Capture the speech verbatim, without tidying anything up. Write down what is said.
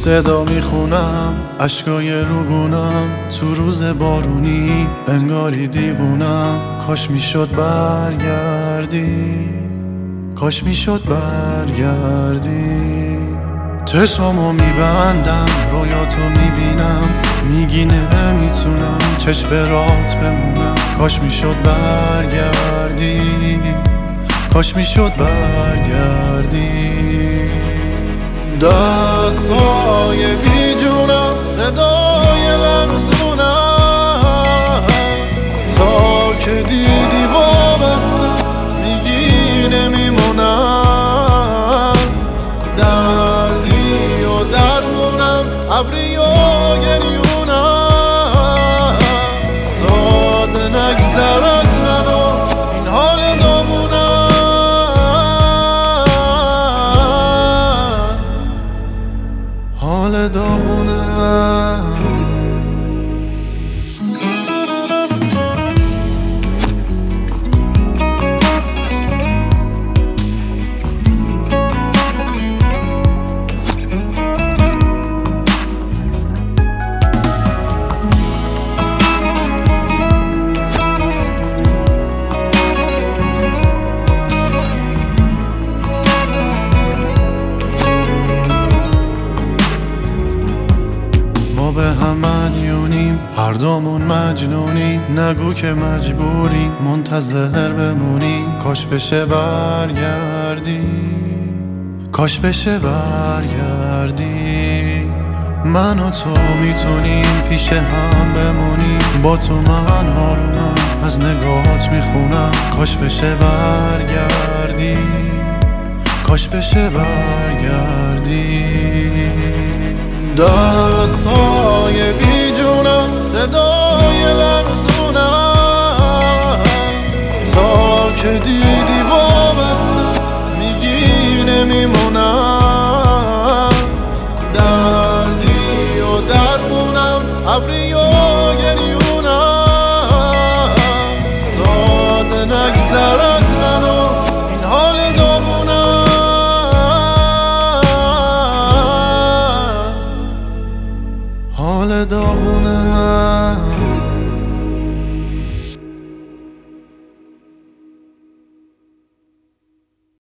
صدا میخونم اشکای روگونم تو روز بارونی انگاری دیوونم. کاش میشد برگردی، کاش میشد برگردی. چشمامو میبندم رویاتو میبینم، میگی نمیتونم چشم برات بمونم. کاش میشد برگردی، کاش میشد برگردی. دستای بی جونم صدای لرزونم، تا که دیدی وابستم میگی نمیمونم. دردی و درمونم ابری و گریونم، ساده نگذر از من و این حال داغونم، حال داغونم. به هم مدیونیم، هر دومون مجنونیم. نگو که مجبوریم منتظر بمونیم. کاش بشه برگردی، کاش بشه برگردی. من و تو میتونیم پیش هم بمونیم، با تو من آرومم از نگاهات میخونم. کاش بشه برگردی، کاش بشه برگردی. دستای بی جونم صدای لرزونم، تا که دیدی وابستم میگی نمیمونم. دردی و درمونم ابری و گریونم، ساده نگذر از من و این حال داغونم، حال داغونم.